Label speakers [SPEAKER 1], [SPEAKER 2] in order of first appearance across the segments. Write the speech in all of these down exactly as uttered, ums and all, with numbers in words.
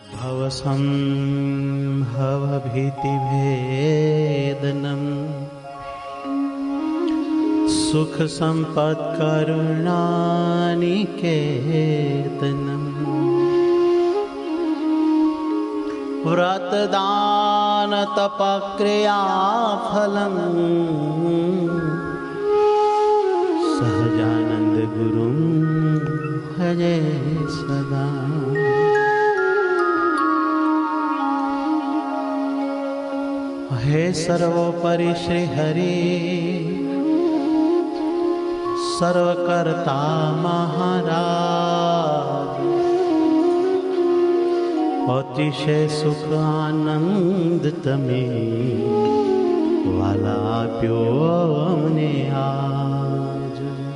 [SPEAKER 1] भवसंभवभीतिभेदनम् सुख संपत् करुणानिकेतनम् व्रतदान तपक्रियाफलम् सहजानंद गुरुं भजे सदा। हे सर्वोपरि श्री हरि सर्वकर्ता महाराज, अतिशय सुख आनंद तमे वाला आप्यो अमने आज।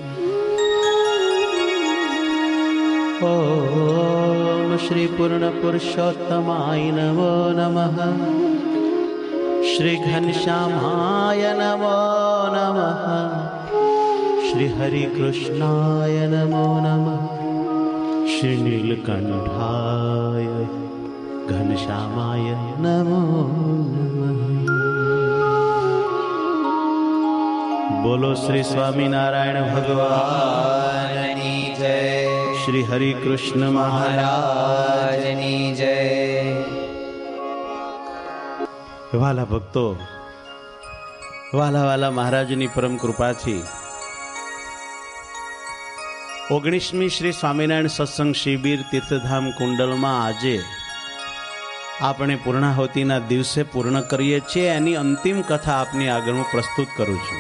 [SPEAKER 1] ओम श्री पूर्ण पुरुषोत्तमाय नमो नमः। श्री घनश्यामाय नमो नमः। श्री हरि कृष्णाय नमो नमः। श्री नीलकंठाय घनश्यामाय नमो नमः। बोलो श्री स्वामीनारायण भगवान की जय। श्री हरि कृष्ण महाराज की जय। वाला भक्तो, वाला वाला महाराजनी परम कृपाथी ओगણીસમી श्री स्वामीनारायण सत्संग शिबिर तीर्थधाम कुंडल में आजे આપણે પૂર્ણાહુતિના દિવસે પૂર્ણ કરીએ છીએ। એની અંતિમ કથા આપની આગળ હું પ્રસ્તુત કરું છું।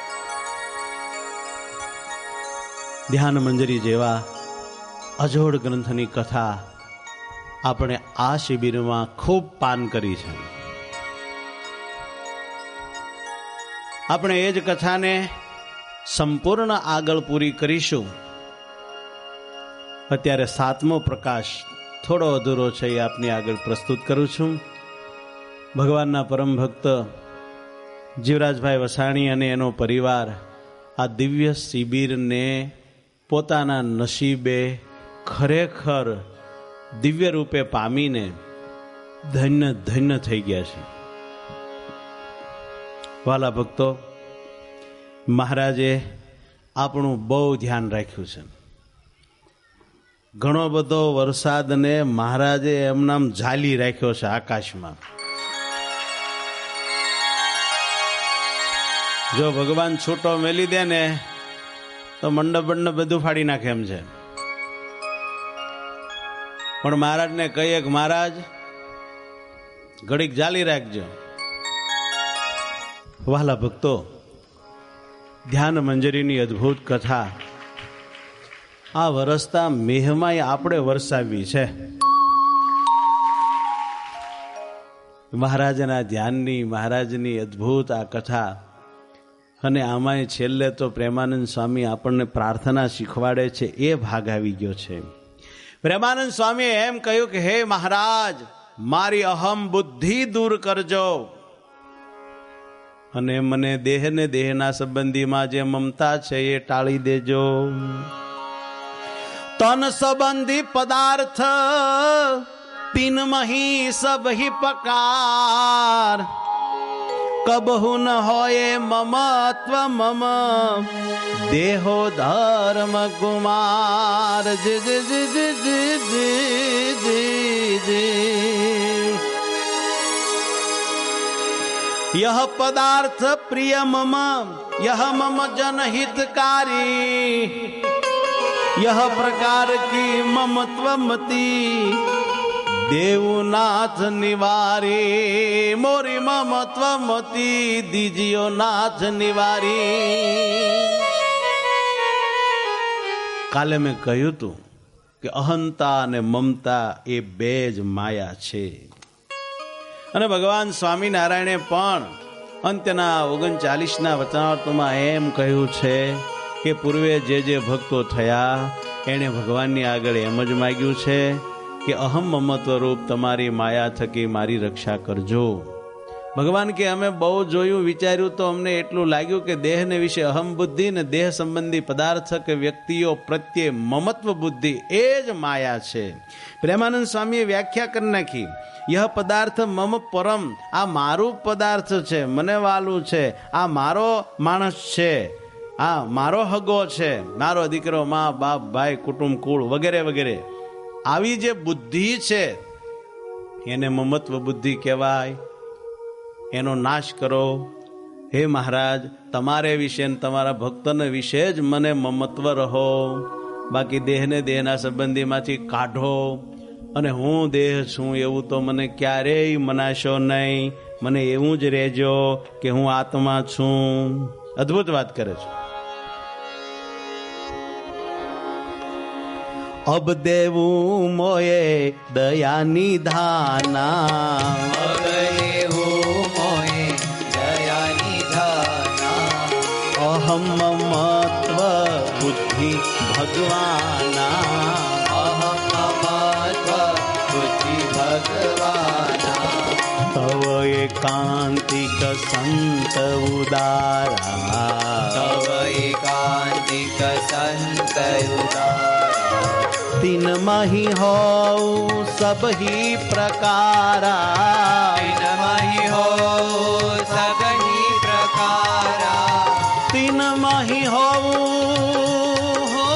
[SPEAKER 1] ધ્યાન મંજરી જેવા અજોડ ગ્રંથની કથા આપણે આ શિબિરમાં ખૂબ પાન કરી છે। આપણે એ જ કથાને સંપૂર્ણ આગળ પૂરી કરીશું। અત્યારે સાતમો પ્રકાશ થોડો અધૂરો છે, એ આપની આગળ પ્રસ્તુત કરું છું। ભગવાનના પરમ ભક્ત જીવરાજભાઈ વસાણી અને એનો પરિવાર આ દિવ્ય શિબિરને પોતાના નસીબે ખરેખર દિવ્ય રૂપે પામીને ધન્ય ધન્ય થઈ ગયા છે। વાલા ભક્તો, મહારાજે આપણું બહુ ધ્યાન રાખ્યું છે। ઘણો બધો વરસાદને મહારાજે એમનામ ઝાલી રાખ્યો છે આકાશમાં। જો ભગવાન છૂટો મેલી દે ને તો મંડપ મંડપ બધું ફાડી નાખે એમ છે। પણ મહારાજને કહીએ કે મહારાજ ઘડીક ઝાલી રાખજો। વાલા ભક્તો, ધ્યાન મંજરીની અદ્ભુત કથા આ વરસતા મેહમાય આપણે વરસાવી છે। મહારાજના ધ્યાનની, મહારાજની અદ્ભુત આ કથા। અને આમાંય છેલ્લે તો પ્રેમાનંદ સ્વામી આપણને પ્રાર્થના શીખવાડે છે, એ ભાગ આવી ગયો છે। પ્રેમાનંદ સ્વામીએ એમ કહ્યું કે હે મહારાજ, મારી અહમ બુદ્ધિ દૂર કરજો અને મને દેહ ને દેહના સંબંધીમાં જે મમતા છે એ ટાળી દેજો। तन संबंधी पदार्थ तीन मही सब ही पकार, कबहु न होए ममत्व मम देहो धर्म कुमार। जी जी जी जी जी जी जी जी। यह पदार्थ प्रिय मम, यह मम जनहितकारी, यह प्रकार की ममत्वमती देवनाथ निवारी। मोरी ममत्वमती दीजियो नाथ निवारी। काले मैं कह્યું તું કે અહંતા અને મમતા એ બે જ માયા છે। અને ભગવાન સ્વામિનારાયણે પણ અંત્યના ઓગણચાલીસના વચનામૃતમાં એમ કહ્યું છે કે પૂર્વે જે જે ભક્તો થયા એણે ભગવાનની આગળ એમ જ માગ્યું છે કે અહમ મમત્વ રૂપ તમારી માયા થકી મારી રક્ષા કરજો। ભગવાન કે અમે બહુ જોયું વિચાર્યું તો અમને એટલું લાગ્યું કે દેહને વિશે અહમ બુદ્ધિ ને દેહ સંબંધી પદાર્થ કે વ્યક્તિઓ પ્રત્યે મમત્વ બુદ્ધિ એ જ માયા છે. પ્રેમાનંદ સ્વામીએ વ્યાખ્યા કરી નાખી, યહ પદાર્થ મમ પરમ, આ મારું પદાર્થ છે, મને વાલું છે, આ મારો માણસ છે, આ મારો હગો છે, મારો દીકરો, મા બાપ, ભાઈ, કુટુંબ, કુળ વગેરે વગેરે. આવી જે બુદ્ધિ છે એને મમત્વ બુદ્ધિ કહેવાય. એનો નાશ કરો. હે મહારાજ, તમારે વિશે તમારા ભક્તોને વિશે જ મને મમત્વ રહો, બાકી દેહને દેહના સંબંધીમાંથી કાઢો અને હું દેહ છું એવું તો મને ક્યારેય મનાશો નહીં. મને એવું જ રહેજો કે હું આત્મા છું. અદ્ભુત વાત કરે છે. અબ દેવું મોએ દયા નિધાના, અહમ મમત્વ બુદ્ધિ ભગવાના,
[SPEAKER 2] અહમ મમત્વ બુદ્ધિ ભગવાના,
[SPEAKER 1] તવ એકાંતિક સંત ઉદારા,
[SPEAKER 2] તવ એકાંતિક સંત ઉદારા,
[SPEAKER 1] તીન મહી હોઉ સબહી પ્રકારા,
[SPEAKER 2] તીન મહી હોઉ સબહી પ્રકારા,
[SPEAKER 1] તીન મહી હોવું હો,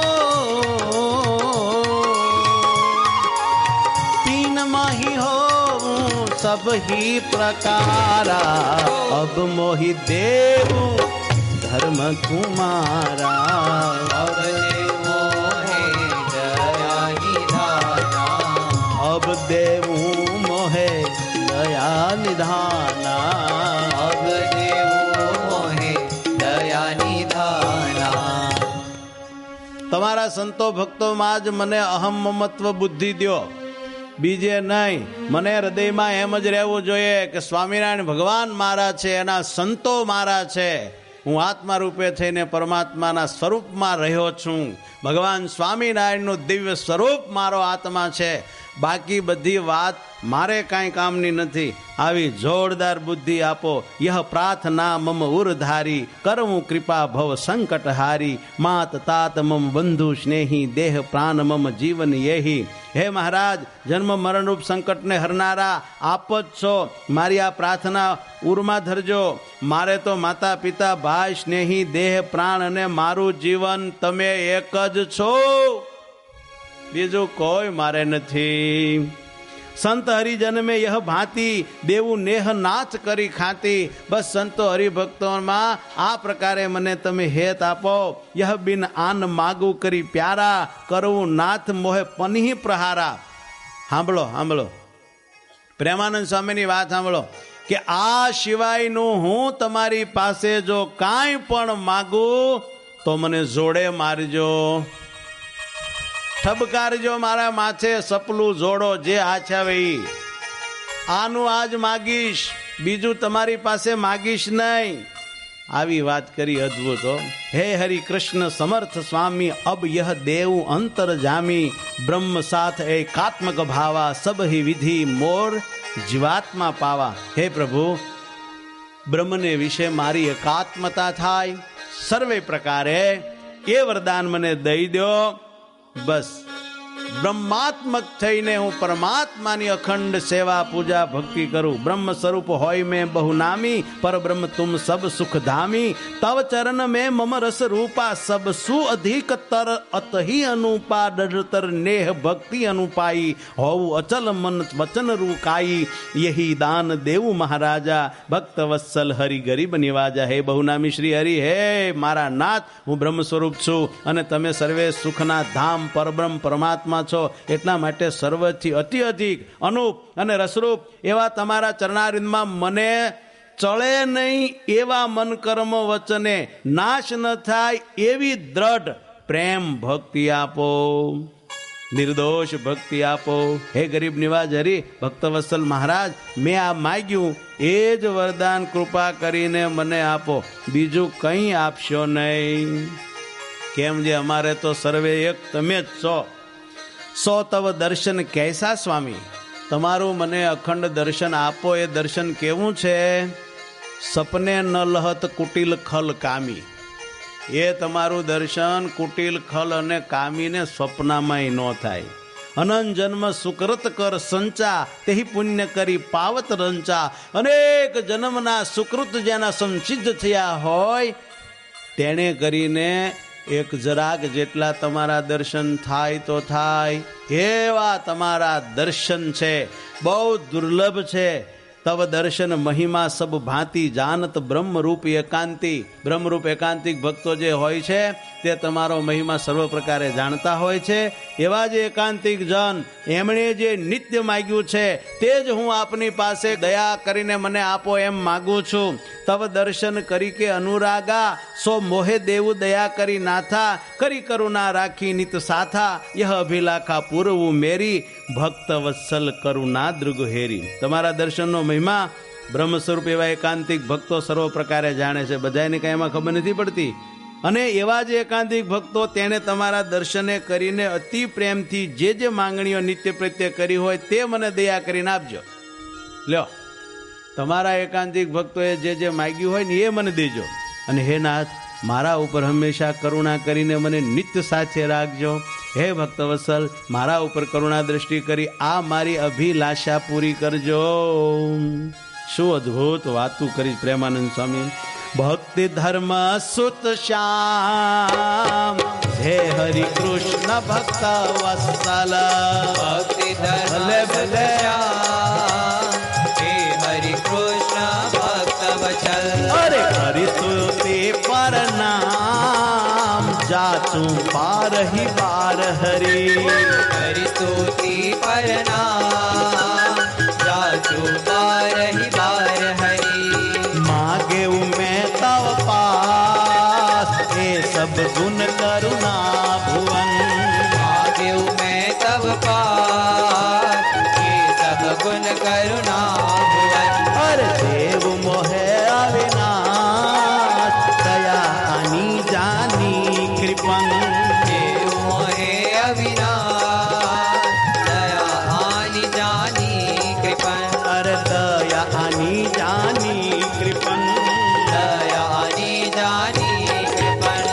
[SPEAKER 1] તીન મહી હોવું સબહી પ્રકારા, અબ મોહી દેવું ધર્મ કુમારા,
[SPEAKER 2] અબ દેવો હે દયા નિધાના,
[SPEAKER 1] અબ દેવું મોહે દયા નિધાના,
[SPEAKER 2] અબ દેવો હે દયા નિધાના.
[SPEAKER 1] તમારા સંતો ભક્તોમાં જ મને અહમ મમત્વ બુદ્ધિ દ્યો, બીજે નહીં. મને હૃદયમાં એમ જ રહેવું જોઈએ કે સ્વામિનારાયણ ભગવાન મારા છે, એના સંતો મારા છે. હું આત્મા રૂપે થઈને પરમાત્માના સ્વરૂપમાં રહ્યો છું. ભગવાન સ્વામિનારાયણનું દિવ્ય સ્વરૂપ મારો આત્મા છે. બાકી બધી વાત મારે કાંઈ કામની નથી. આવી જોરદાર બુદ્ધિ આપો. યહ પ્રાર્થના મમ ઉરધારી, કરવું કૃપા ભવ સંકટ હારી, માત તાત મમ બંધુ સ્નેહી, દેહ પ્રાણ મમ જીવન યેહી. હે મહારાજ, જન્મ મરણરૂપ સંકટને હરનારા આપ જ છો. મારી આ પ્રાર્થના ઉરમાં ધરજો. મારે તો માતા પિતા ભાઈ સ્નેહી દેહ પ્રાણ અને મારું જીવન તમે એક જ છો, બીજું કોઈ મારે નથી. સંત હરિજન મેં યહ ભાંતિ, દેવું નેહ નાચ કરી ખાતી. બસ સંતો હરિભક્તોમાં આ પ્રકારે મને તમે હેત આપો. યહ બિન આન માગું કરી પ્યારા, કરવું નાથ મોહે પનહી પ્રહારા. સાંભળો સાંભળો પ્રેમાનંદ સ્વામીની વાત સાંભળો કે આ સિવાયનું હું તમારી પાસે જો કાંઈ પણ માગું તો મને જોડે મારજો, ઠબકારજો મારા માથે સપલું જોડો, જે આછાવે ઈ. આનું આજ માગીશ, બીજું તમારી પાસે માગીશ નહીં. આવી વાત કરી અદ્ભુત. હે હરિ કૃષ્ણ સમર્થ સ્વામી, અબ યહ દેવ અંતર જામી, બ્રહ્મ સાથ એકાત્મક ભાવા, સબ હિ વિધિ મોર જીવાત્મા પાવા. હે પ્રભુ, બ્રહ્મને વિશે મારી એકાત્મતા થાય સર્વે પ્રકારે એ વરદાન મને દઈ દો. બસ બ્રહ્માત્મક થઈને હું પરમાત્માની અખંડ સેવા પૂજા ભક્તિ કરું. બ્રહ્મ સ્વરૂપ હોય મેં બહુ નામી, પર બ્રહ્મ તુમ સબ સુખ ધામી. તવ ચરણ મેં મમ રસ રૂપા, સબ સુ અધિક તર અતહી અનુપા. ડરતર નેહ ભક્તિ અનુપાઈ, હોવું અચલ મન વચન રૂકાઈ. યહી દાન દેવું મહારાજા, ભક્ત વત્સલ હરિ ગરીબ નિવાજા. હે બહુનામી શ્રી હરિ, હે મારા નાથ, હું બ્રહ્મ સ્વરૂપ છું અને તમે સર્વે સુખના ધામ પરબ્રહ્મ પરમાત્મા છો. એટલા માટે સર્વથી અતિ અધિક અનુપ અને રસરૂપ એવા તમારા ચરણારિંદમાં મને ચળે નહીં એવા મન કર્મ વચને નાશ ન થાય એવી દ્રઢ પ્રેમ ભક્તિ આપો, નિર્દોષ ભક્તિ આપો. હે ગરીબ નિવાજ હરિ ભક્તવત્સલ મહારાજ, મેં આ માગ્યું એ જ વરદાન કૃપા કરીને મને આપો, બીજું કંઈ આપશો નહીં. કેમ જે અમારે તો સર્વે એક તમે જ છો. સો તવ દર્શન કૈસા સ્વામી, તમારું મને અખંડ દર્શન આપો. એ દર્શન કેવું છે? સપને ન લહત કુટિલ ખલ કામી. એ તમારું દર્શન કુટિલ ખલ અને કામીને સ્વપ્નામાંય ન થાય. અનંત જન્મ સુકૃત કર સંચા, તેહી પુણ્ય કરી પાવત રંચા. અનેક જન્મના સુકૃત જેના સંસિદ્ધ થયા હોય તેણે કરીને એક જરાક જેટલા તમારા દર્શન થાય તો થાય એવા તમારા દર્શન છે. બહુ દુર્લભ છે. તવ દર્શન મહિમા સબ ભાંતિ, જાનત બ્રહ્મરૂપ એકાંતિ. બ્રહ્મરૂપ એકાંતિક ભક્તો જે હોય છે તે તમારો મહિમા સર્વ પ્રકારે જાણતા હોય છે. એવા જે એકાંતિક જન, એમણે જે નિત્ય માગ્યું છે તે જ હું આપની પાસે દયા કરીને મને આપો એમ માગું છું. તવ દર્શન કરી કે અનુરાગા, સો મોહે દેવું દયા કરી નાથા. કરી કરુણા રાખી નિત સાથા, યહ અભિલાખા પૂરવું મેરી. ભક્ત વત્સલ કરુણા દૃગ હેરી. તમારા દર્શનનો મહિમા બ્રહ્મ સ્વરૂપ એવા એકાંતિક ભક્તો સર્વ પ્રકારે જાણે છે. બધાને કઈ એમાં ખબર નથી પડતી. અને એવા જે એકાંતિક ભક્તો તેને તમારા દર્શને કરીને અતિ પ્રેમથી જે જે માંગણીઓ નિત્ય પ્રત્યે કરી હોય તે મને દયા કરીને આપજો. લ્યો, તમારા એકાંતિક ભક્તોએ જે જે માગ્યું હોય ને એ મને દેજો. અને હે નાથ, મારા ઉપર હંમેશા કરુણા કરીને મને નિત્ય સાથે રાખજો. હે ભક્તવત્સલ, મારા ઉપર કરુણા દ્રષ્ટિ કરી આ મારી અભિલાષા પૂરી કરજો. શું અદ્ભુત વાતું કરી પ્રેમાનંદ સ્વામી. ભક્તિ ધર્મ સુત શ્યામ, હે હરિ કૃષ્ણ ભક્ત વત્સલ.
[SPEAKER 2] ભક્તિ ધર્મ
[SPEAKER 1] ભલે
[SPEAKER 2] શ્યામ, હે હરિ કૃષ્ણ ભક્ત વત્સલ.
[SPEAKER 1] અરે હરિ સ્તુતિ પર નામ, જાતું પાર હી પાર હરી.
[SPEAKER 2] હરિ સ્તુતિ પર નામ, જાતું પાર હી પાર હરી.
[SPEAKER 1] मागे मैं तव पास, हे सब गुण करुणा भुवन.
[SPEAKER 2] मागे मैं तव पास, हे सब गुण करुणा भुवन.
[SPEAKER 1] अरे देव मोहे अविनाश, दया आनी जानी कृपन.
[SPEAKER 2] देव मोहे अविनाश, दया आनी जानी कृपन.
[SPEAKER 1] अरे दया आनी जानी कृपन.
[SPEAKER 2] दया आनी जानी कृपन.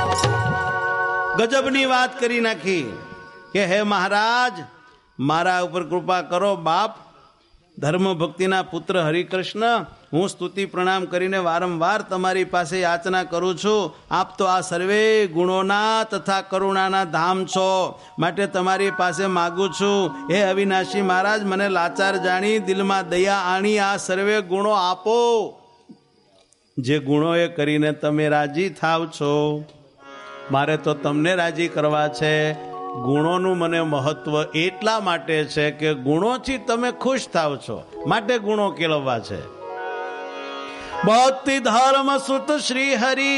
[SPEAKER 1] ગજબની વાત કરી નાખી કે હે મહારાજ, મારા ઉપર કૃપા કરો. બાપ, ધર્મ ભક્તિના પુત્ર હરિકૃષ્ણ, હું સ્તુતિ પ્રણામ કરીને વારંવાર તમારી પાસે યાચના કરું છું. આપ તો આ સર્વે ગુણોના તથા કરુણાના ધામ છો, માટે તમારી પાસે માગું છું. હે અવિનાશી મહારાજ, મને લાચાર જાણી દિલમાં દયા આણી આ સર્વે ગુણો આપો, જે ગુણો એ કરીને તમે રાજી થાવ છો. મારે તો તમને રાજી કરવા છે. ગુણોનું મને મહત્વ એટલા માટે છે કે ગુણોથી તમે ખુશ થાવ છો, માટે ગુણો કેળવવા છે. ભક્તિ ધર્મ સુત શ્રી હરિ,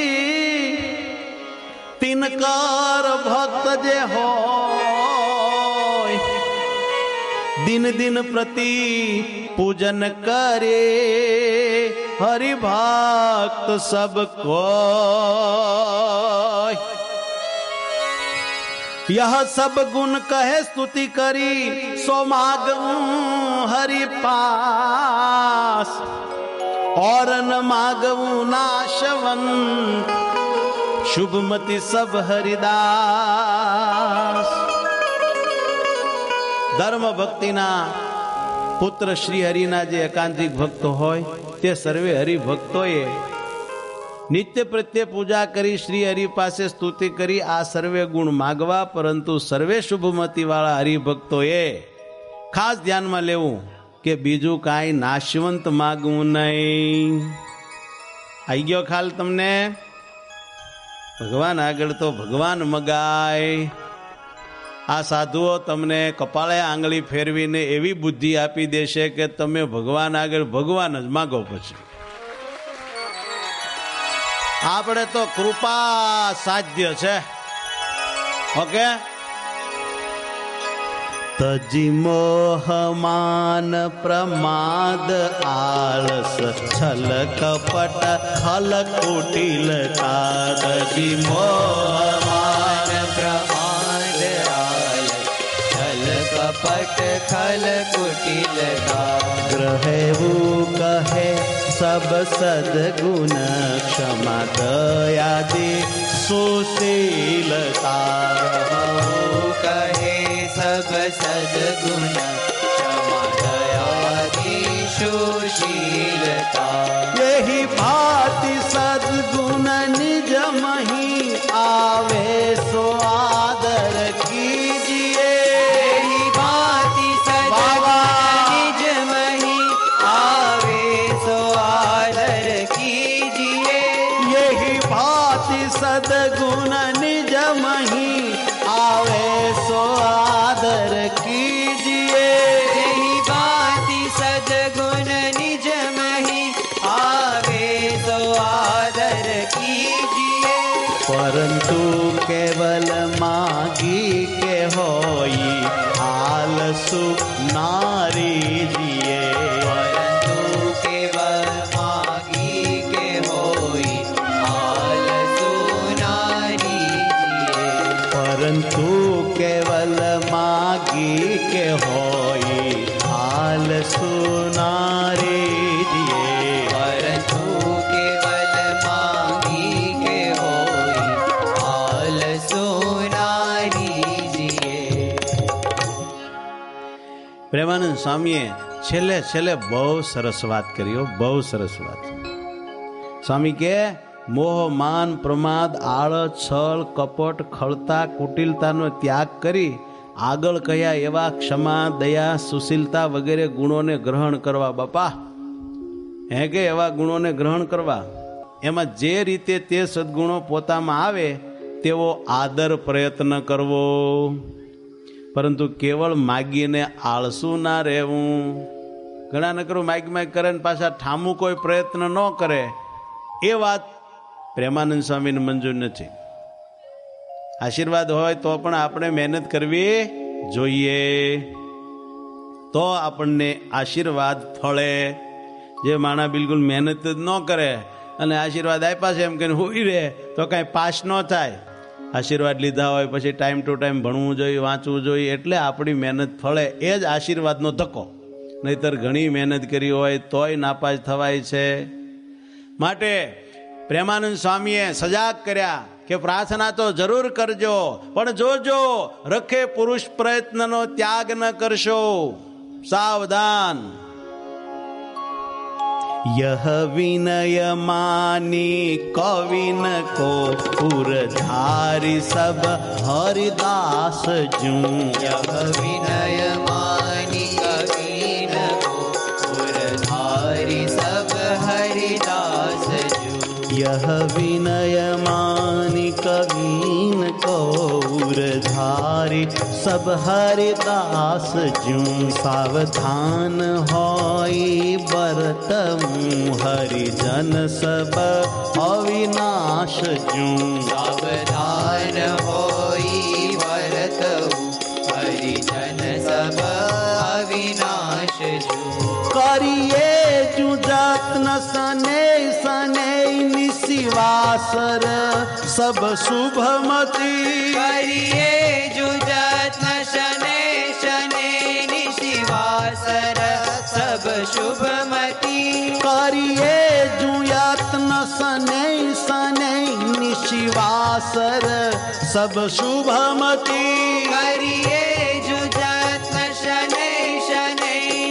[SPEAKER 1] તિનકર ભક્ત જે હોય, દિન દિન પ્રતિ પૂજન કરે. હરિ ભક્ત સબ કોઈ, यह सब गुण कहे स्तुति करी. सो मागूं हरि पास, और न मागूं नाशवन. शुभमति सब हरिदास. ધર્મ ભક્તિના પુત્ર શ્રી હરિના જે એકાંતિક ભક્તો હોય તે સર્વે હરિભક્તોએ નિત્ય પ્રત્યે પૂજા કરી શ્રી હરિ પાસે સ્તુતિ કરી આ સર્વે ગુણ માગવા. પરંતુ સર્વે શુભમતી વાળા હરિભક્તોએ ખાસ ધ્યાનમાં લેવું કે બીજું કાંઈ નાશવંત માગવું નહીં. આવી ગયો ખ્યાલ તમને? ભગવાન આગળ તો ભગવાન મગાય. આ સાધુઓ તમને કપાળે આંગળી ફેરવીને એવી બુદ્ધિ આપી દેશે કે તમે ભગવાન આગળ ભગવાન જ માગો. પછી આપણે તો કૃપા સાધ્ય છે. ઓકે, તજી મોહ માન પ્રમાદ આળસ છલ કપટ ખલ કુટિલ કા. તજી મોહ
[SPEAKER 2] માન પ્રમાદ આલસ છલ કપટ कपट खल कुटिलता
[SPEAKER 1] ग्रहेऊ कहे सब सद्गुण क्षमा दयादि सुशीलता
[SPEAKER 2] कहे सब सद्गुण क्षमा दयादि सुशीलता
[SPEAKER 1] यही भांति सद्गुण निज मही आवे सो आदर कीजिए
[SPEAKER 2] यही भांति सद्गुण निज मही आवे सो आदर कीजिए
[SPEAKER 1] यही भांति सद्गुण निज मही आवे सो आदर कीजिए
[SPEAKER 2] यही भांति सद्गुण निज मही आवे सो आदर कीजिए
[SPEAKER 1] परंतु केवल मागी के होई आलसु नारी जिए
[SPEAKER 2] परंतु केवल मागी के होई आलसु नारी जिए
[SPEAKER 1] परंतु केवल मागी के होई आलसु नारी जिए
[SPEAKER 2] परंतु केवल मागी के होई आलसु नारी जिए
[SPEAKER 1] પ્રેમાનંદ સ્વામીએ છેલ્લે છેલ્લે બહુ સરસ વાત કરી હો, બહુ સરસ વાત. સ્વામી કે મોહ માન પ્રમાદ આળસ છળ કપટ ખળતા કુટિલતાનો ત્યાગ કરી આગળ કહ્યા એવા ક્ષમા દયા સુશીલતા વગેરે ગુણોને ગ્રહણ કરવા. બાપા હે કે એવા ગુણોને ગ્રહણ કરવા, એમાં જે રીતે તે સદગુણો પોતામાં આવે તેવો આદર પ્રયત્ન કરવો, પરંતુ કેવળ માગીને આળસુ ના રહેવું. ઘણા નકરું માગ માગ કરે ને પાછા ઠામું કોઈ પ્રયત્ન ન કરે, એ વાત પ્રેમાનંદ સ્વામીને મંજૂર નથી. આશીર્વાદ હોય તો પણ આપણે મહેનત કરવી જોઈએ, તો આપણને આશીર્વાદ ફળે. જે માણા બિલકુલ મહેનત જ ન કરે અને આશીર્વાદ આપ્યા છે એમ કહીને હોઈ રહે તો કાંઈ પાસ ન થાય. આશીર્વાદ લીધા હોય પછી ટાઈમ ટુ ટાઈમ ભણવું જોઈએ, વાંચવું જોઈએ, એટલે આપણી મહેનત ફળે. એ જ આશીર્વાદનો ધક્કો. નહીતર ઘણી મહેનત કરી હોય તોય નાપાસ થવાય છે. માટે પ્રેમાનંદ સ્વામીએ સજાગ કર્યા કે પ્રાર્થના તો જરૂર કરજો, પણ જોજો રખે પુરુષ પ્રયત્નનો ત્યાગ ન કરશો. સાવધાન. यह विनय मानी कविन को पुरधारी सब हरिदास जूं.
[SPEAKER 2] यह विनय मानी कवीन को पुरधारी सब हरिदास जूं.
[SPEAKER 1] यह विनय मानी कवीन को पुरधारी सब हरिदास जूं. सावधान होई बरतऊं हरिजन सब अविनाश जूं.
[SPEAKER 2] सावधान होई वरतऊ हरिजन सब अविनाश जूं.
[SPEAKER 1] करिए जू जत्न सने सने निशिवासर सब शुभमती.
[SPEAKER 2] करिए जो जत्न शने शने निशिवासर सब शुभमती.
[SPEAKER 1] करिए जू यत्न सने सने निशिवासर सब शुभमती.
[SPEAKER 2] करिए जो जत्न शने शने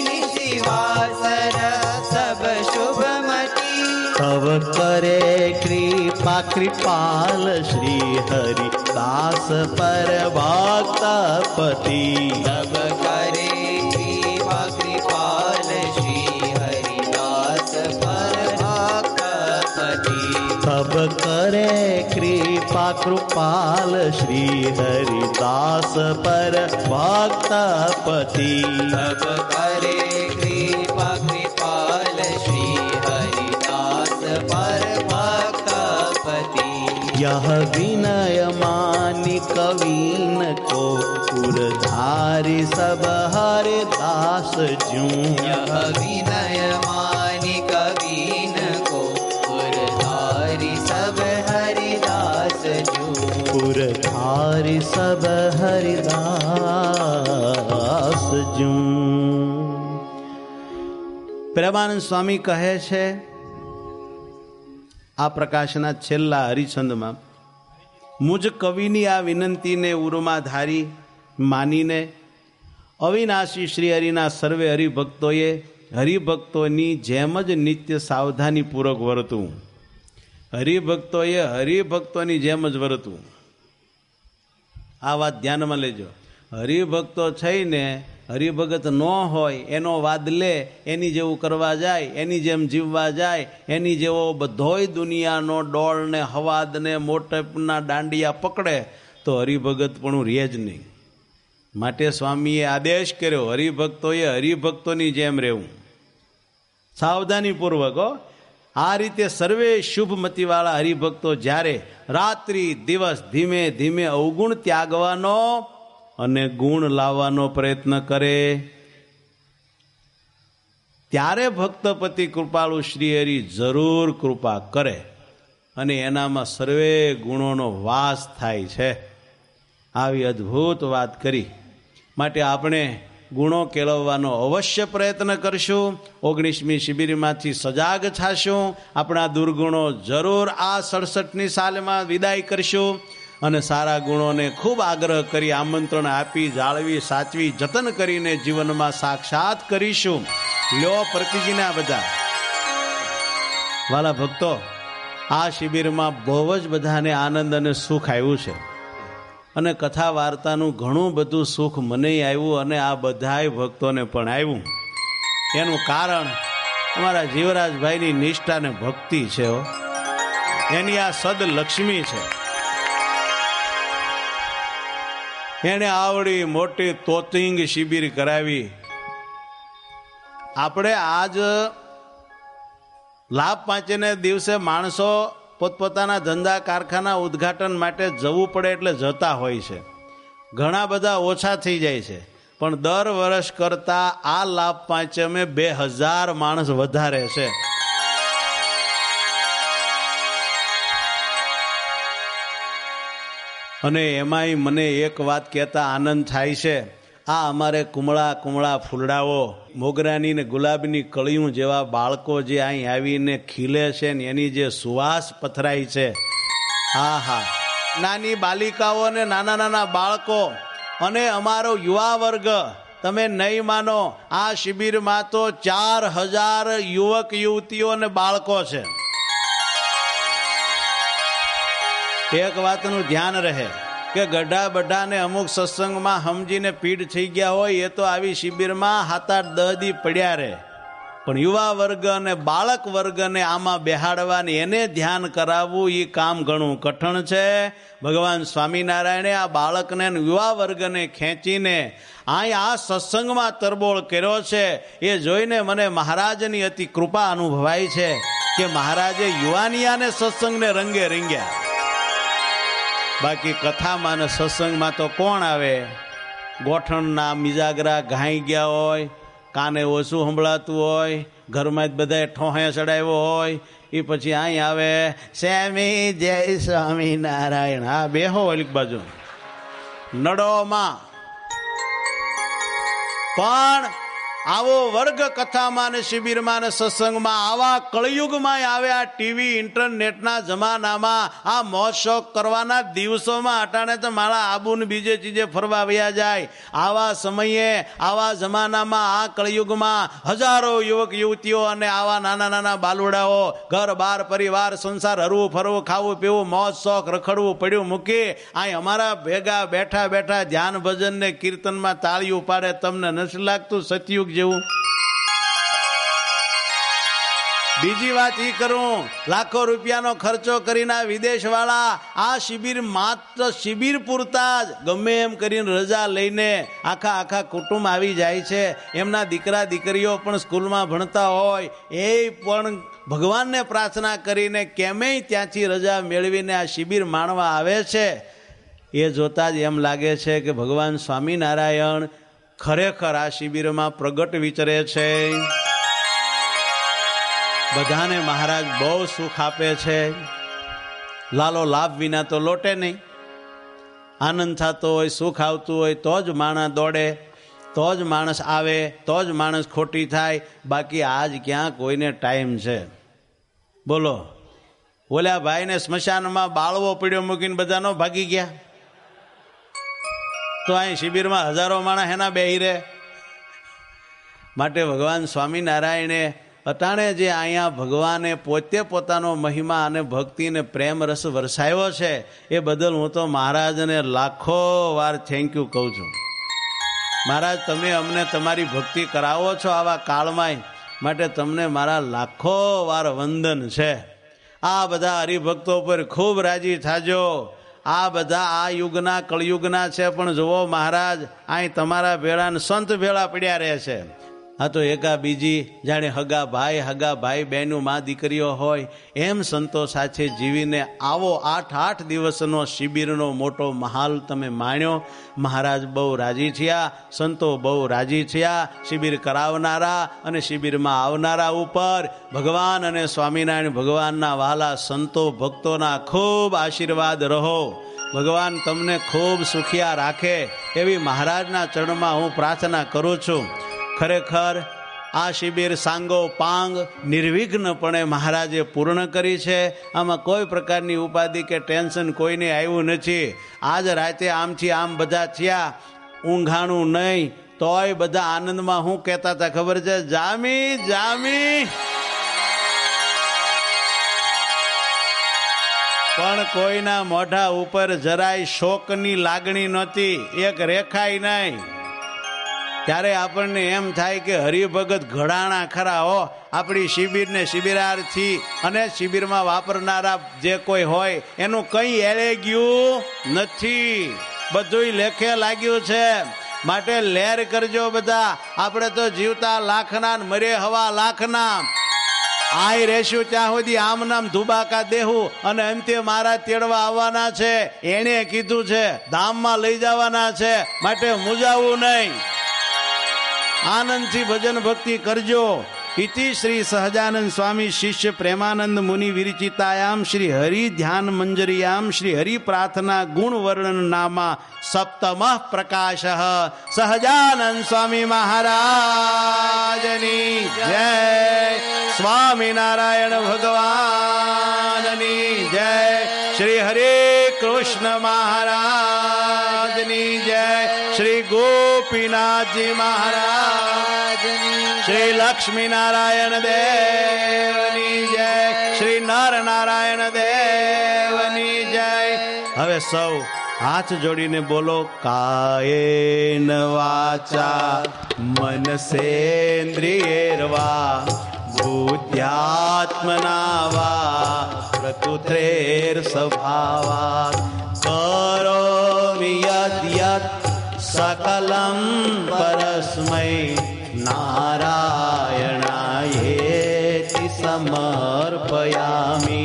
[SPEAKER 2] निशिवासर सब शुभमती.
[SPEAKER 1] तव करे कृपा कृपाल श्री हरि दास पर भक्तपति.
[SPEAKER 2] तब करे कृपा कृपाल श्री हरिदास पर भक्तपति.
[SPEAKER 1] तब करे कृपा कृपाल श्री हरिदास पर भक्तपति.
[SPEAKER 2] तब करे कृपा कृपाल श्री हरिदास पर भक्तपति.
[SPEAKER 1] यह विनय मानी कवीन को पुरधारी सब हरिदास जूं.
[SPEAKER 2] यह विनय मानी कवीन को पुरधारी सब हरिदास जूं.
[SPEAKER 1] पुरधारी सब हरिदास પ્રેમાનંદ સ્વામી કહે છે આ પ્રકાશના છેલ્લા હરિછંદમાં, મુજ કવિની આ વિનંતીને ઉરમાં ધારી માનીને અવિનાશી શ્રી હરિના સર્વે હરિભક્તોએ હરિભક્તોની જેમ જ નિત્ય સાવધાનીપૂર્વક વર્તવું. હરિભક્તોએ હરિભક્તોની જેમ જ વર્તવું. આ વાત ધ્યાનમાં લેજો. હરિભક્તો થઈને હરિભગત ન હોય એનો વાદ લે, એની જેવું કરવા જાય, એની જેમ જીવવા જાય, એની જેવો બધોય દુનિયાનો ડોળ ને હવાદ ને મોટપના દાંડિયા પકડે તો હરિભગત પણ રહે જ નહીં. માટે સ્વામીએ આદેશ કર્યો હરિભક્તોએ હરિભક્તોની જેમ રહેવું, સાવધાનીપૂર્વક. આ રીતે સર્વે શુભમતીવાળા હરિભક્તો જ્યારે રાત્રિ દિવસ ધીમે ધીમે અવગુણ ત્યાગવાનો અને ગુણ લાવવાનો પ્રયત્ન કરે ત્યારે ભક્તપતિ કૃપાળુ શ્રીહરિ જરૂર કૃપા કરે અને એનામાં સર્વે ગુણોનો વાસ થાય છે. આવી અદ્ભુત વાત કરી. માટે આપણે ગુણો કેળવવાનો અવશ્ય પ્રયત્ન કરશું. ઓગણીસમી શિબિરમાંથી સજાગ થશું. આપણા દુર્ગુણો જરૂર આ સડસઠની સાલમાં વિદાય કરશું અને સારા ગુણોને ખૂબ આગ્રહ કરી આમંત્રણ આપી જાળવી સાચવી જતન કરીને જીવનમાં સાક્ષાત કરીશું. લ્યો પ્રતિજ્ઞા બધા. વાલા ભક્તો, આ શિબિરમાં બહુ જ બધાને આનંદ અને સુખ આવ્યું છે અને કથા વાર્તાનું ઘણું બધું સુખ મને આવ્યું અને આ બધાય ભક્તોને પણ આવ્યું. એનું કારણ અમારા જીવરાજભાઈની નિષ્ઠા અને ભક્તિ છે. એની આ સદલક્ષ્મી છે. એને આવડી મોટી તોતિંગ શિબિર કરાવી. આપણે આજ લાભ પાંચને દિવસે માણસો પોતપોતાના ધંધા કારખાના ઉદ્ઘાટન માટે જવું પડે એટલે જતા હોય છે. ઘણા બધા ઓછા થઈ જાય છે, પણ દર વર્ષ કરતા આ લાભ પાંચમે બે હજાર માણસ વધારે છે. અને એમાંય મને એક વાત કહેતા આનંદ થાય છે. આ અમારે કુમળા કુમળા ફૂલડાઓ, મોગરાની ને ગુલાબની કળિયું જેવા બાળકો જે અહીં આવીને ખીલે છે ને એની જે સુવાસ પથરાય છે, હા હા, નાની બાલિકાઓ ને નાના નાના બાળકો અને અમારો યુવા વર્ગ, તમે નહીં માનો, આ શિબિરમાં તો ચાર હજાર યુવક યુવતીઓ અને બાળકો છે. એક વાતનું ધ્યાન રહે કે ગઢા બઢાને અમુક સત્સંગમાં સમજીને પીડ થઈ ગયા હોય એ તો આવી શિબિરમાં હાથ આઠ દહ દી પડ્યા રહે, પણ યુવા વર્ગ અને બાળક વર્ગને આમાં બેહાડવાની, એને ધ્યાન કરાવવું એ કામ ઘણું કઠણ છે. ભગવાન સ્વામિનારાયણે આ બાળકને યુવા વર્ગને ખેંચીને અહીં આ સત્સંગમાં તરબોળ કર્યો છે. એ જોઈને મને મહારાજની અતિ કૃપા અનુભવાય છે કે મહારાજે યુવાનિયાને સત્સંગને રંગે રંગ્યા. બાકી કથામાં ને સત્સંગમાં તો કોણ આવે? ગોઠણના મિજાગરા ઘાઈ ગયા હોય, કાને ઓછું સંભળાતું હોય, ઘરમાં જ બધાએ ઠોહે ચડાવ્યો હોય, એ પછી અહીં આવે સ્વામી જય સ્વામિનારાયણ. હા, બેહો એક બાજુ નડોમાં. પણ આવો વર્ગ કથામાં ને શિબિરમાં ને સત્સંગમાં આવા કળયુગમાં આવે, આ ટીવી ઇન્ટરનેટના જમાનામાં આ મોજ શોખ કરવાના દિવસોમાં અટાણે તો મારા આબુ ને બીજે ચીજે ફરવા વયા જાય. આવા સમયે આવા જમાનામાં આ કળયુગમાં હજારો યુવક યુવતીઓ અને આવા નાના નાના બાલુડાઓ ઘર બાર પરિવાર સંસાર હરવું ફરવું ખાવું પીવું મોજ શોખ રખડવું પડ્યું મૂકી અહીં અમારા ભેગા બેઠા બેઠા ધ્યાન ભજન ને કીર્તનમાં તાળીઓ પાડે. તમને નથી લાગતું સતયુગ જેવું? બીજી વાત ઈ કરું, લાખો રૂપિયાનો ખર્ચો કરીને વિદેશ વાળા આ શિબિર માત્ર શિબિર પૂરતા જ ગમે એમ કરીને રજા લઈને આખા આખા કુટુંબ આવી જાય છે. એમના દીકરા દીકરીઓ પણ સ્કૂલમાં ભણતા હોય, એ પણ ભગવાનને પ્રાર્થના કરીને કેમેય ત્યાંથી રજા મેળવીને આ શિબિર માણવા આવે છે. એ જોતા જ એમ લાગે છે કે ભગવાન સ્વામિનારાયણ ખરેખર આ શિબિરમાં પ્રગટ વિચરે છે. બધાને મહારાજ બહુ સુખ આપે છે. લાલો લાભ વિના તો લોટે નહીં. આનંદ થતો હોય, સુખ આવતું હોય તો જ માણા દોડે. તો જ માણસ આવે, તો જ માણસ ખોટી થાય. બાકી આજ ક્યાં કોઈને ટાઈમ છે? બોલો. ઓલા ભાઈને સ્મશાનમાં બાળવો પીડ્યો મૂકીને બધા નો ભાગી ગયા, તો અહીં શિબિરમાં હજારો માણસ એના બેહી રહે. માટે ભગવાન સ્વામિનારાયણે અટાણે જે અહીંયા ભગવાને પોતે પોતાનો મહિમા અને ભક્તિને પ્રેમ રસ વરસાવ્યો છે, એ બદલ હું તો મહારાજને લાખો વાર થેન્ક યુ કહું છું. મહારાજ, તમે અમને તમારી ભક્તિ કરાવો છો આવા કાળમાં, માટે તમને મારા લાખો વાર વંદન છે. આ બધા હરિભક્તો પર ખૂબ રાજી થાજો. આ બધા આ યુગના કળયુગના છે, પણ જુઓ મહારાજ, અહીં તમારા ભેળા ને સંત ભેળા પડ્યા રહે છે. આ તો એકા બીજી જાણે હગા ભાઈ હગા ભાઈ બહેનું માં દીકરીઓ હોય એમ સંતો સાથે જીવીને આવો આઠ આઠ દિવસનો શિબિરનો મોટો મહાલ તમે માણ્યો. મહારાજ બહુ રાજી થયા, સંતો બહુ રાજી થયા. શિબિર કરાવનારા અને શિબિરમાં આવનારા ઉપર ભગવાન અને સ્વામિનારાયણ ભગવાનના વહાલા સંતો ભક્તોના ખૂબ આશીર્વાદ રહો. ભગવાન તમને ખૂબ સુખિયા રાખે એવી મહારાજના ચરણમાં હું પ્રાર્થના કરું છું. ખરેખર આ શિબિર સાંગો પાંગ નિર્વિઘ્નપણે મહારાજે પૂર્ણ કરી છે. આમાં કોઈ પ્રકારની ઉપાધિ કે ટેન્શન કોઈને આવ્યું નથી. આજ રાતે આમથી આમ બધા થયા, ઊંઘાણું નહીં, તોય બધા આનંદમાં શું કહેતા હતા ખબર છે? જામી જામી. પણ કોઈના મોઢા ઉપર જરાય શોકની લાગણી નહોતી, એક રેખાય નહીં. ત્યારે આપણને એમ થાય કે હરિભગત ઘડાણા ખરા હો. આપણી શિબિરને શિબિરાર્થી અને શિબિરમાં વાપરનારા જે કોઈ હોય એનું કંઈ એળે ગયું નથી, બધું લેખે લાગ્યું છે. માટે લહેર કરજો બધા. આપણે તો જીવતા લાખના મરે હવા લાખના. આય રહેશું ત્યાં સુધી આમ નામ ધુબાકા દેવું અને અંતે મારા તેડવા આવવાના છે. એણે કીધું છે ધામમાં લઈ જવાના છે, માટે મૂંઝાવું નહીં. આનંદથી ભજન ભક્તિ કરજો. ઇતિ શ્રી સહજાનંદ સ્વામી શિષ્ય પ્રેમાનંદ મુનિ વિરચિતાયામ શ્રી હરિ ધ્યાન મંજરિયામ શ્રી હરિ પ્રાર્થના ગુણ વર્ણન નામા સપ્તમ પ્રકાશ. સહજાનંદ સ્વામી મહારાજની જય. સ્વામિનારાયણ ભગવાનની જય. શ્રી હરે કૃષ્ણ મહારાજની જય. શ્રી ગોપીનાથજી મહારાજની, શ્રી લક્ષ્મી નારાયણ દેવની જય. શ્રી નર નારાયણ દેવની જય. હવે સૌ હાથ જોડીને બોલો, કાયેન વાચા મનસેન્દ્રિયેર્વા બુદ્ધ્યાત્મના વા પ્રકૃતેર સ્વભાવા કરોમિ યદ્યત સકલં પરસ્મૈ નારાયણાયેતિ સમર્પયામિ.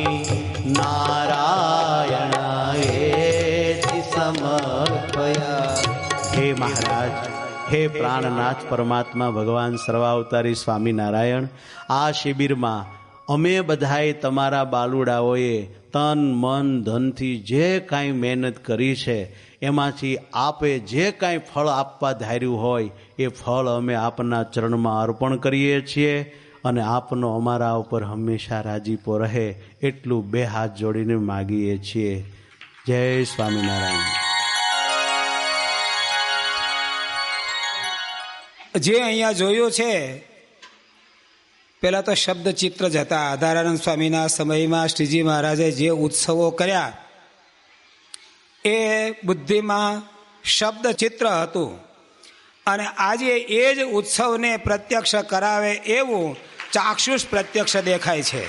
[SPEAKER 1] નારાયણાયેતિ સમર્પયામિ. હે મહારાજ, હે પ્રાણનાથ પરમાત્મા ભગવાન સર્વાવતારી સ્વામિનારાયણ, આ શિબિરમાં અમે બધાએ તમારા બાલુડાઓએ તન મન ધનથી જે કાંઈ મહેનત કરી છે એમાંથી આપે જે કાંઈ ફળ આપવા ધાર્યું હોય એ ફળ અમે આપના ચરણમાં અર્પણ કરીએ છીએ. અને આપનો અમારા ઉપર હંમેશા રાજીપો રહે એટલું બે હાથ જોડીને માગીએ છીએ. જય સ્વામિનારાયણ.
[SPEAKER 3] જે અહીંયા જોયું છે, પેલા તો શબ્દ ચિત્ર જ હતા. આધારાનંદ સ્વામીના સમયમાં શ્રીજી મહારાજે જે ઉત્સવો કર્યા એ બુદ્ધિમાં શબ્દ ચિત્ર હતું. અને આજે એ જ ઉત્સવને પ્રત્યક્ષ કરાવે એવું ચાક્ષુષ પ્રત્યક્ષ દેખાય છે.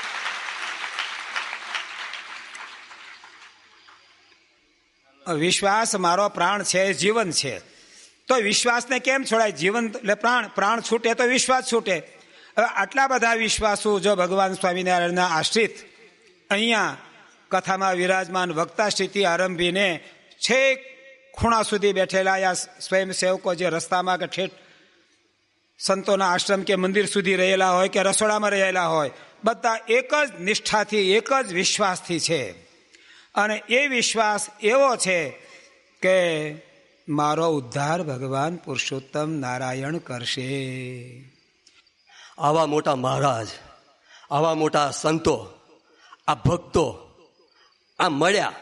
[SPEAKER 3] વિશ્વાસ મારો પ્રાણ છે, જીવન છે. તો વિશ્વાસને કેમ છોડાય? જીવન એટલે પ્રાણ, પ્રાણ છૂટે તો વિશ્વાસ છૂટે. હવે આટલા બધા વિશ્વાસો જો ભગવાન સ્વામિનારાયણના આશ્રિત અહીંયા કથામાં વિરાજમાન વક્તા સ્થિતિ આરંભીને છેક ખૂણા સુધી બેઠેલા આ સ્વયંસેવકો જે રસ્તામાં કે ઠેઠ સંતોના આશ્રમ કે મંદિર સુધી રહેલા હોય કે રસોડામાં રહેલા હોય, બધા એક જ નિષ્ઠાથી એક જ વિશ્વાસથી છે. અને એ વિશ્વાસ એવો છે કે મારો ઉદ્ધાર ભગવાન પુરુષોત્તમ નારાયણ કરશે.
[SPEAKER 4] આવા મોટા મહારાજ, આવા મોટા સંતો, આ ભક્તો આ મળ્યા,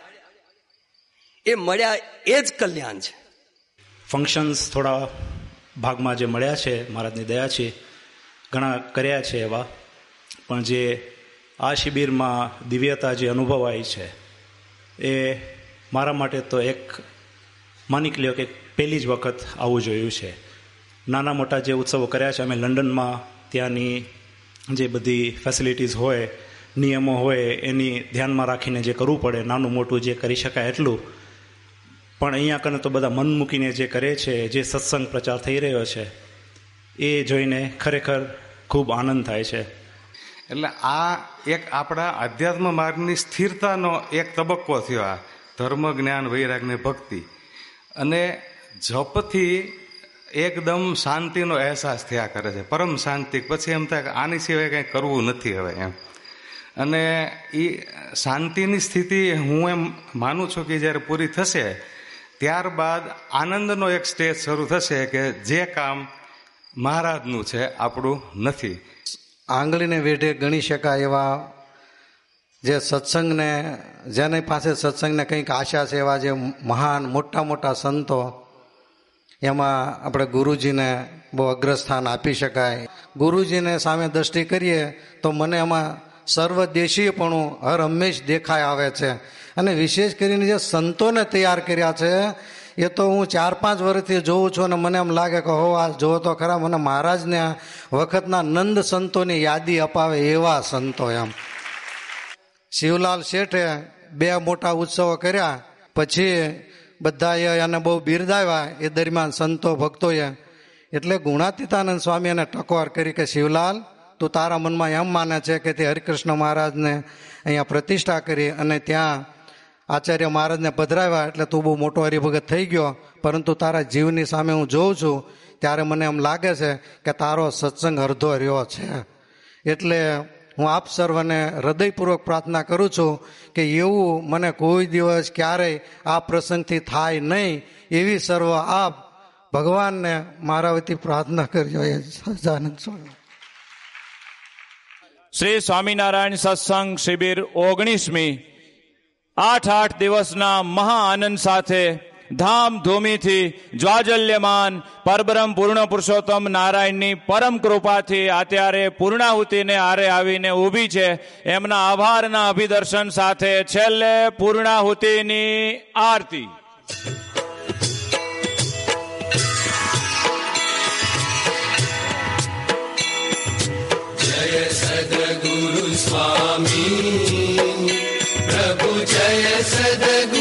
[SPEAKER 4] એ મળ્યા એ જ કલ્યાણ છે.
[SPEAKER 5] ફંક્શન્સ થોડા ભાગમાં જે મળ્યા છે, મહારાજની દયા છે, ઘણા કર્યા છે એવા, પણ જે આ શિબિરમાં દિવ્યતા જે અનુભવાય છે એ મારા માટે તો એક માની લ્યો કે પહેલી જ વખત આવું જોયું છે. નાના મોટા જે ઉત્સવો કર્યા છે અમે લંડનમાં, ત્યાંની જે બધી ફેસિલિટીઝ હોય, નિયમો હોય, એની ધ્યાનમાં રાખીને જે કરવું પડે, નાનું મોટું જે કરી શકાય એટલું. પણ અહીંયા કને તો બધા મન મૂકીને જે કરે છે, જે સત્સંગ પ્રચાર થઈ રહ્યો છે, એ જોઈને ખરેખર ખૂબ આનંદ થાય છે.
[SPEAKER 6] એટલે આ એક આપણા આધ્યાત્મ માર્ગની સ્થિરતાનો એક તબક્કો થયો. આ ધર્મ, જ્ઞાન, વૈરાગ ને ભક્તિ અને જપથી એકદમ શાંતિનો અહેસાસ થયા કરે છે, પરમ શાંતિ. પછી એમ થાય કે આની સિવાય કંઈ કરવું નથી હવે એમ. અને એ શાંતિની સ્થિતિ હું એમ માનું છું કે જ્યારે પૂરી થશે ત્યારબાદ આનંદનો એક સ્ટેજ શરૂ થશે કે જે કામ મહારાજનું છે, આપણું નથી.
[SPEAKER 7] આંગળીને વેઢે ગણી શકાય એવા જે સત્સંગને, જેની પાસે સત્સંગને કંઈક આશા છે, એવા જે મહાન મોટા મોટા સંતો, એમાં આપણે ગુરુજીને બહુ અગ્રસ્થાન આપી શકાય. ગુરુજીને સામે દ્રષ્ટિ કરીએ તો મને એમાં સર્વદેશીયપણું હર હંમેશ દેખાય આવે છે. અને વિશેષ કરીને જે સંતોને તૈયાર કર્યા છે એ તો હું ચાર પાંચ વર્ષથી જોઉં છું અને મને એમ લાગે કે હો આ જોવો તો ખરા, મને મહારાજને વખતના નંદ સંતોની યાદી અપાવે એવા સંતો. એમ શિવલાલ શેઠે બે મોટા ઉત્સવો કર્યા, પછી બધાએ એને બહુ બિરદાવ્યા એ દરમિયાન સંતો ભક્તોએ. એટલે ગુણાતીતાનંદ સ્વામી એને ટકોર કરી કે શિવલાલ, તું તારા મનમાં એમ માને છે કે તે હરિકૃષ્ણ મહારાજને અહીંયા પ્રતિષ્ઠા કરી અને ત્યાં આચાર્ય મહારાજને પધરાવ્યા એટલે તું બહુ મોટો હરિભગત થઈ ગયો, પરંતુ તારા જીવની સામે હું જોઉં છું ત્યારે મને એમ લાગે છે કે તારો સત્સંગ અડધો રહ્યો છે. એટલે હું આપ સર્વને હૃદયપૂર્વક પ્રાર્થના કરું છું કે એવું મને કોઈ દિવસ ક્યારેય આ પ્રસંગથી થાય નહીં, એવી સર્વ આપ ભગવાનને મારા વતી પ્રાર્થના કરજો. એ સહજાનંદ સ્વામી.
[SPEAKER 8] શ્રી સ્વામિનારાયણ સત્સંગ શિબિર ઓગણીસમી આઠ આઠ દિવસના મહા આનંદ સાથે ધામધૂમીથી જ્વાજલ્યમાન પરબ્રહ્મ પૂર્ણ પુરુષોત્તમ નારાયણની પરમ કૃપાથી અત્યારે પૂર્ણાહુતિને આરે આવીને ઊભી છે. એમના આભારના અભિદર્શન સાથે છેલ્લે પૂર્ણાહુતિની આરતી.
[SPEAKER 2] જય સદગુરુ સ્વામી પ્રભુ, જય સદગુરુ